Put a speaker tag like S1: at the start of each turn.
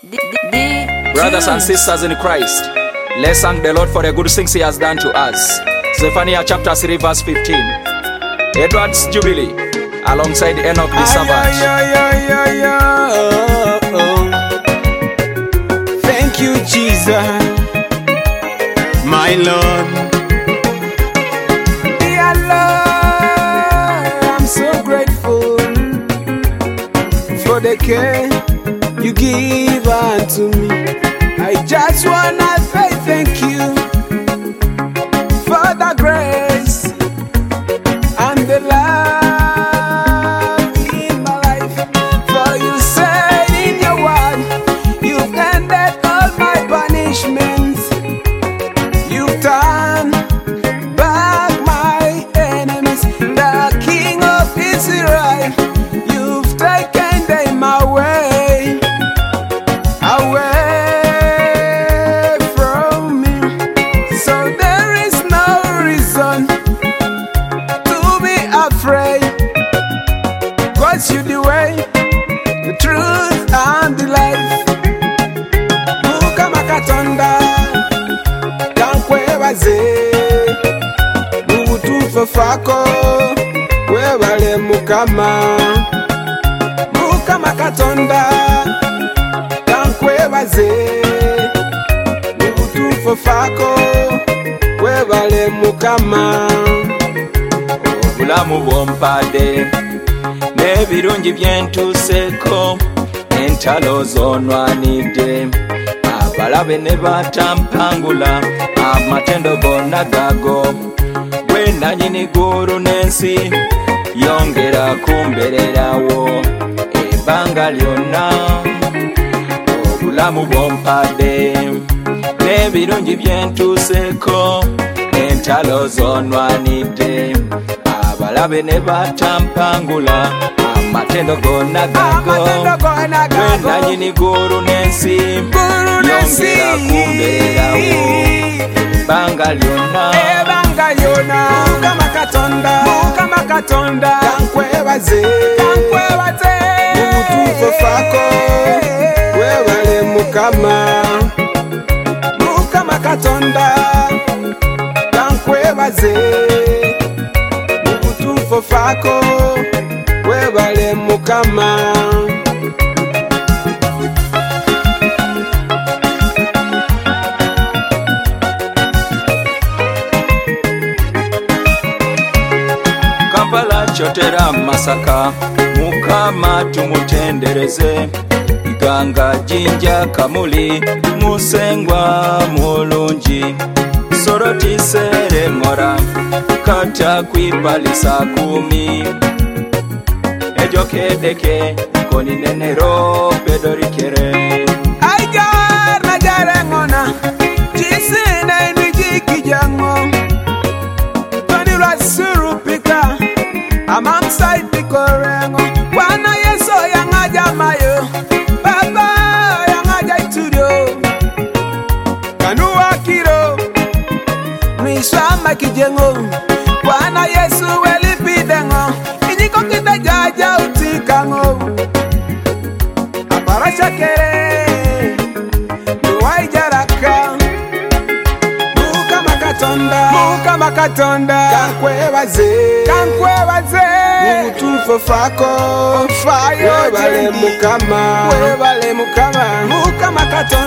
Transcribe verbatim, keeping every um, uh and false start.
S1: Brothers and sisters in Christ, let's thank the Lord for the good things He has done to us. Zephaniah chapter three verse fifteen. Edward's Jubilee alongside Enoch the Savage.
S2: Thank you, Jesus, my Lord. Dear Lord, I'm so grateful for the care you give unto me. I just wanna say thank you for the grace and the love in my life. For you said in your word, you've ended all my punishments. You've turned back my enemies, the King of Israel. You've taken them away, away from me. So there is no reason to be afraid, 'cause you the way, the truth and the life. Mukama Katonda kankwebaze mubutuufu fako, webale Mukama. Mukama Katonda kankwebaze mubutuufu fako, webale Mukama.
S1: Obulamu bwompadde n'ebirungi byentuseeko, entalo zonwanidde, abalabe ne batampangula, amatendo gonna gago. Gwe nannyini ggulu n'ensi, yongera kumbererawo ebbanga lyonna. Obulamu bwompadde n'ebirungi byentuseeko, entalo zonwanidde, abalabe ne batampangula, amatendo gonna gago. Gwe nannyini ggulu n'ensi, yongera kumbererawo ebbanga lyonna.
S2: Mukama Katonda, Mukama Katonda kankwebaze, kankwebaze mubutuufu fako, webale Mukama. Mukama Katonda kankwebaze mubutuufu fako, webale Mukama.
S1: Kampala Chotera Masaka, Mukama tumutendereze. Iganga Jinja Kamuli, Musengwa mulungi. Soroti Seremora, Kata kwipalisa kumi. Ejokedeke, koninenero pedorikere.
S2: Aigar na jarengona, jisine nwijiki jango. Toni rasuru pika, amamsai pikorengo. Wana Yeso yangaja mayo, Baba yangaja itudio. Kanua kiro, Mishama kijengo. Wana Yesu welipidengo, Inyiko kita jaja utikango. Aparasha kere, Nuwai jaraka. Mukama Katonda, Mukama Katonda kankwebaze, kankwebaze mubutuufu fako, webale Mukama, webale Mukama. Mukama Katonda